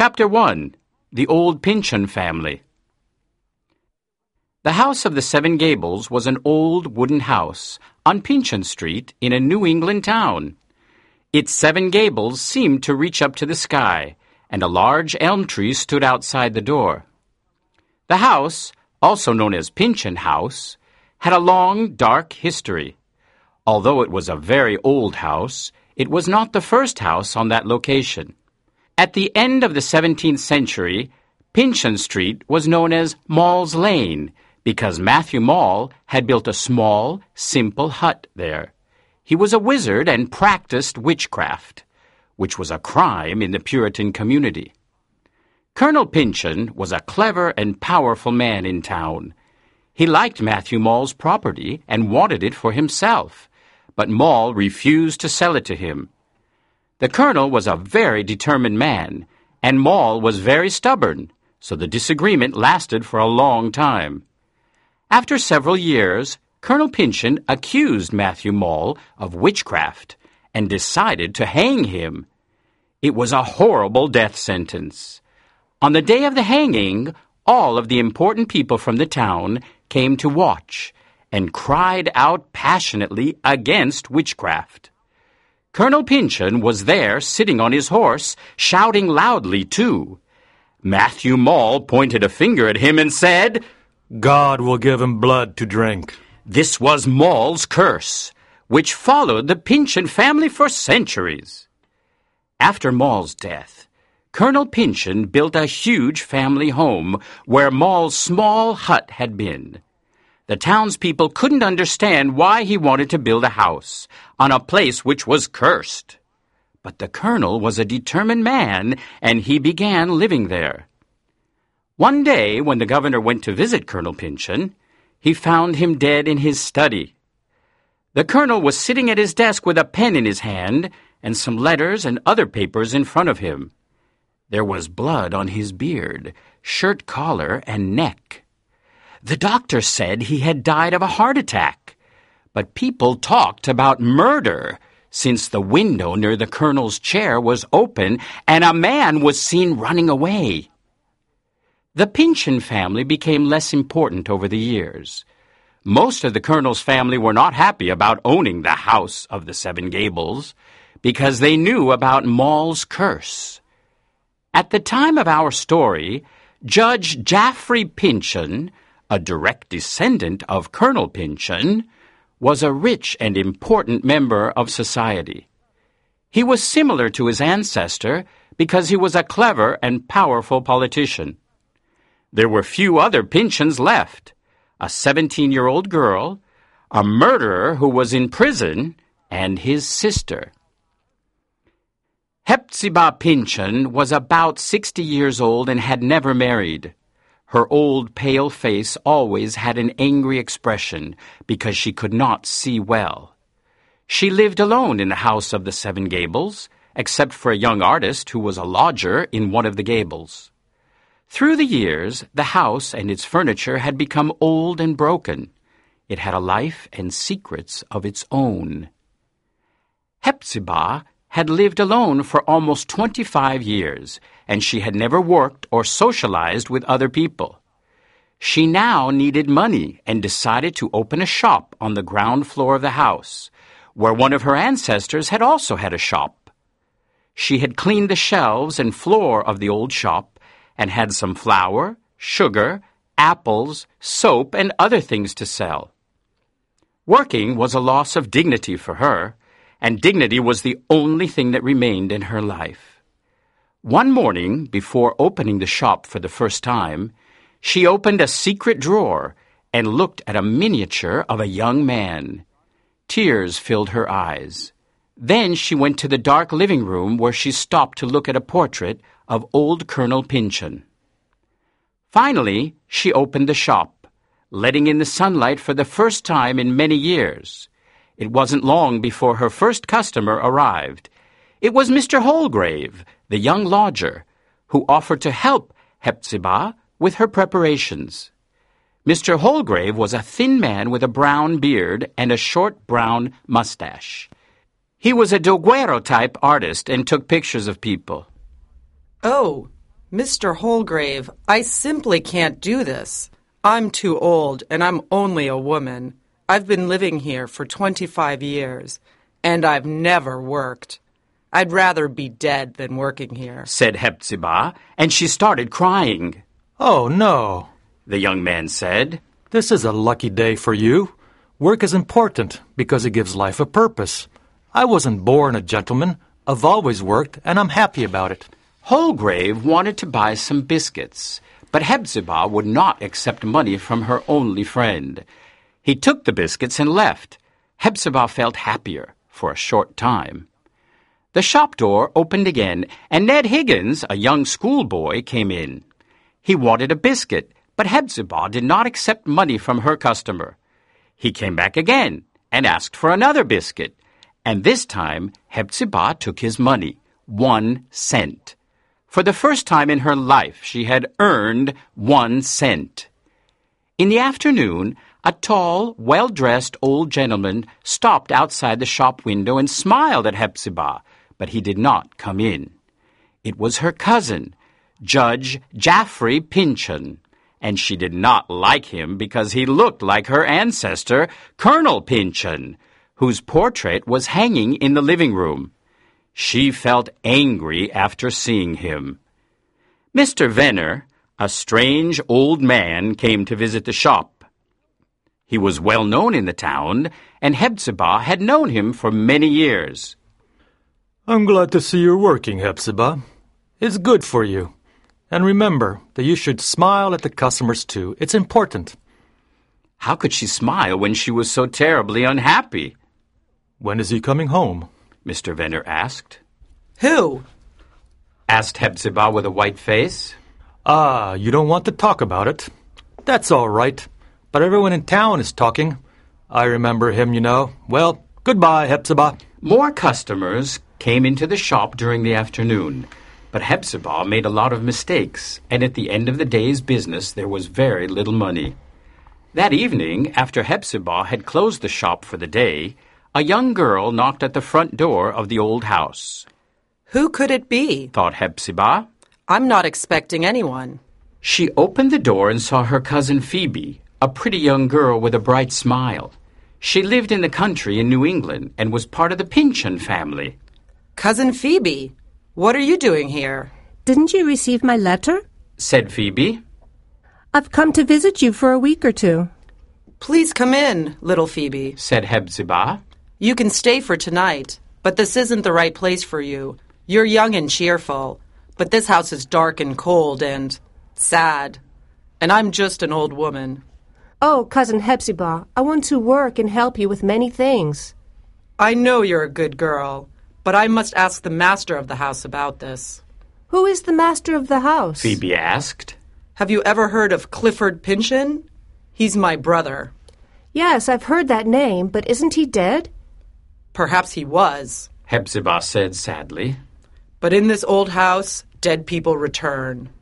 Chapter 1. The Old Pynchon Family. The House of the Seven Gables was an old wooden house on Pynchon Street in a New England town. Its 7 gables seemed to reach up to the sky, and a large elm tree stood outside the door. The house, also known as Pynchon House, had a long, dark history. Although it was a very old house, it was not the first house on that location. At the end of the 17th century, Pynchon Street was known as Maule's Lane because Matthew Maule had built a small, simple hut there. He was a wizard and practiced witchcraft, which was a crime in the Puritan community. Colonel Pynchon was a clever and powerful man in town. He liked Matthew Maule's property and wanted it for himself, but Maule refused to sell it to him. The colonel was a very determined man, and Maule was very stubborn, so the disagreement lasted for a long time. After several years, Colonel Pynchon accused Matthew Maule of witchcraft and decided to hang him. It was a horrible death sentence. On the day of the hanging, all of the important people from the town came to watch and cried out passionately against witchcraft. Colonel Pynchon was there sitting on his horse, shouting loudly, too. Matthew Maule pointed a finger at him and said, "God will give him blood to drink." This was Maule's curse, which followed the Pynchon family for centuries. After Maule's death, Colonel Pynchon built a huge family home where Maule's small hut had been. The townspeople couldn't understand why he wanted to build a house on a place which was cursed. But the colonel was a determined man, and he began living there. One day, when the governor went to visit Colonel Pynchon, he found him dead in his study. The colonel was sitting at his desk with a pen in his hand and some letters and other papers in front of him. There was blood on his beard, shirt collar, and neck. The doctor said he had died of a heart attack, but people talked about murder since the window near the colonel's chair was open and a man was seen running away. The Pynchon family became less important over the years. Most of the colonel's family were not happy about owning the House of the Seven Gables because they knew about Maule's curse. At the time of our story, Judge Jaffrey Pynchon, a direct descendant of Colonel Pynchon, was a rich and important member of society. He was similar to his ancestor because he was a clever and powerful politician. There were few other Pynchons left: a 17-year-old girl, a murderer who was in prison, and his sister. Hepzibah Pynchon was about 60 years old and had never married. Her old, pale face always had an angry expression because she could not see well. She lived alone in the House of the Seven Gables, except for a young artist who was a lodger in one of the gables. Through the years, the house and its furniture had become old and broken. It had a life and secrets of its own. Hepzibah had lived alone for almost 25 years, and she had never worked or socialized with other people. She now needed money and decided to open a shop on the ground floor of the house, where one of her ancestors had also had a shop. She had cleaned the shelves and floor of the old shop and had some flour, sugar, apples, soap, and other things to sell. Working was a loss of dignity for her, and dignity was the only thing that remained in her life. One morning, before opening the shop for the first time, she opened a secret drawer and looked at a miniature of a young man. Tears filled her eyes. Then she went to the dark living room where she stopped to look at a portrait of old Colonel Pynchon. Finally, she opened the shop, letting in the sunlight for the first time in many years. It wasn't long before her first customer arrived. It was Mr. Holgrave, the young lodger, who offered to help Hepzibah with her preparations. Mr. Holgrave was a thin man with a brown beard and a short brown mustache. He was a Doguero-type artist and took pictures of people. "Oh, Mr. Holgrave, I simply can't do this. I'm too old, and I'm only a woman. I've been living here for 25 years, and I've never worked. I'd rather be dead than working here, said Hepzibah, and she started crying. Oh, no, the young man said. This is a lucky day for you. Work is important because it gives life a purpose. I wasn't born a gentleman. I've always worked, and I'm happy about it. Holgrave wanted to buy some biscuits, but Hepzibah would not accept money from her only friend. He took the biscuits and left. Hepzibah felt happier for a short time. The shop door opened again, and Ned Higgins, a young schoolboy, came in. He wanted a biscuit, but Hepzibah did not accept money from her customer. He came back again and asked for another biscuit, and this time Hepzibah took his money, 1 cent. For the first time in her life, she had earned 1 cent. In the afternoon, a tall, well-dressed old gentleman stopped outside the shop window and smiled at Hepzibah, but he did not come in. It was her cousin, Judge Jaffrey Pynchon, and she did not like him because he looked like her ancestor, Colonel Pynchon, whose portrait was hanging in the living room. She felt angry after seeing him. Mr. Venner, a strange old man, came to visit the shop. He was well known in the town, and Hepzibah had known him for many years. I'm glad to see you're working, Hepzibah. It's good for you. And remember that you should smile at the customers, too. It's important. How could she smile when she was so terribly unhappy? When is he coming home? Mr. Venner asked. Who? Asked Hepzibah with a white face. You don't want to talk about it. That's all right. But everyone in town is talking. I remember him, you know. Well, goodbye, Hepzibah. More customers came into the shop during the afternoon, but Hepzibah made a lot of mistakes, and at the end of the day's business there was very little money. That evening, after Hepzibah had closed the shop for the day, a young girl knocked at the front door of the old house. Who could it be? Thought Hepzibah. I'm not expecting anyone. She opened the door and saw her cousin Phoebe, a pretty young girl with a bright smile. She lived in the country in New England and was part of the Pynchon family. Cousin Phoebe, what are you doing here? Didn't you receive my letter? Said Phoebe. I've come to visit you for a week or two. Please come in, little Phoebe, said Hepzibah. You can stay for tonight, but this isn't the right place for you. You're young and cheerful, but this house is dark and cold and sad. And I'm just an old woman. Oh, Cousin Hepzibah, I want to work and help you with many things. I know you're a good girl, but I must ask the master of the house about this. Who is the master of the house? Phoebe asked. Have you ever heard of Clifford Pynchon? He's my brother. Yes, I've heard that name, but isn't he dead? Perhaps he was, Hepzibah said sadly. But in this old house, dead people return.